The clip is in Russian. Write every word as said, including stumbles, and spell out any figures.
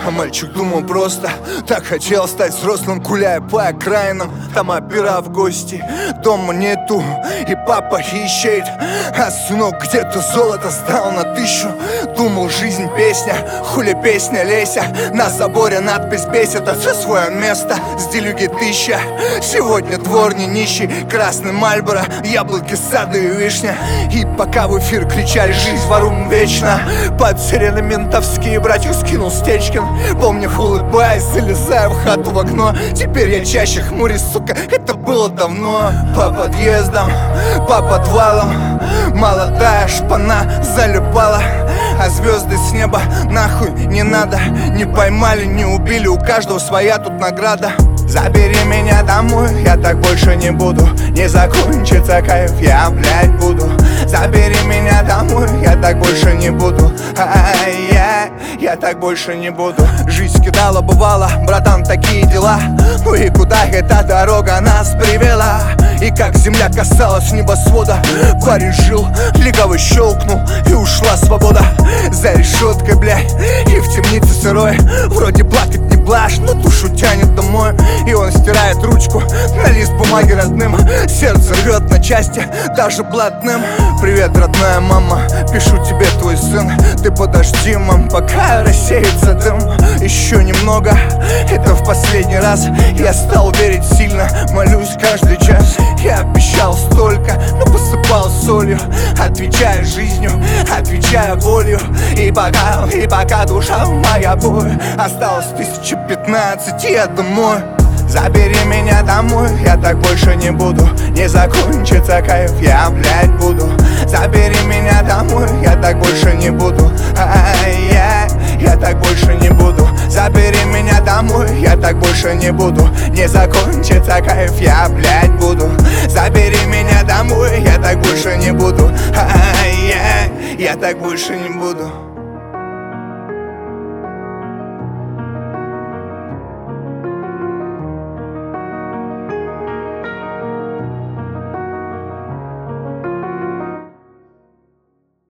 А мальчик думал просто, так хотел стать взрослым, гуляя по окраинам. Там опера в гости, дома нету, и папа ищет. А сынок где-то золото сдал на тысячу. Думал, жизнь песня, хули песня Леся. На заборе надпись бесит, а все свое место. С делюги тысяча, сегодня двор не нищий. Красный Мальборо, яблоки, сады и вишня. И пока в эфир кричали «Жизнь ворум вечно», под сирены ментовские братья скинул Стечкин. Помню, улыбаясь, залезаю в хату в окно. Теперь я чаще хмурюсь, сука, это было давно. По подъездам, по подвалам молодая шпана залипала. А звезды с неба нахуй не надо. Не поймали, не убили, у каждого своя тут награда. Забери меня домой, я так больше не буду. Не закончится кайф, я, блядь, буду. Забери меня домой, я так больше не буду. Ай-яй, я так больше не буду. Жизнь кидала, бывало, братан, такие дела. Ну и куда эта дорога нас привела? И как земля касалась небосвода, парень жил, легавый щелкнул, и ушла свобода. За решеткой, блядь, и в темнице сырой. Вроде плакать не блажь, но душу тянет домой. И он стирает ручку на лист бумаги родным. Сердце рвет на части, даже блатным. Привет, родная мама, пишу тебе, твой сын. Ты подожди, мам, пока рассеется дым. Еще немного, это в последний раз. Я стал верить сильно, молюсь каждый час. Я обещал столько, но посыпал солью. Отвечая жизнью, отвечая болью. И пока, и пока душа моя боль. Осталось тысяча пятнадцать, и я домой. Забери меня домой, я так больше не буду. Не закончится кайф, я, блядь, буду. Забери меня домой, я так больше не буду. Ай-яй, я так больше не буду. Забери меня домой, я так больше не буду. Не закончится кайф, я, блядь, буду. Забери меня домой, я так больше не буду. Ай-яй, я так больше не буду.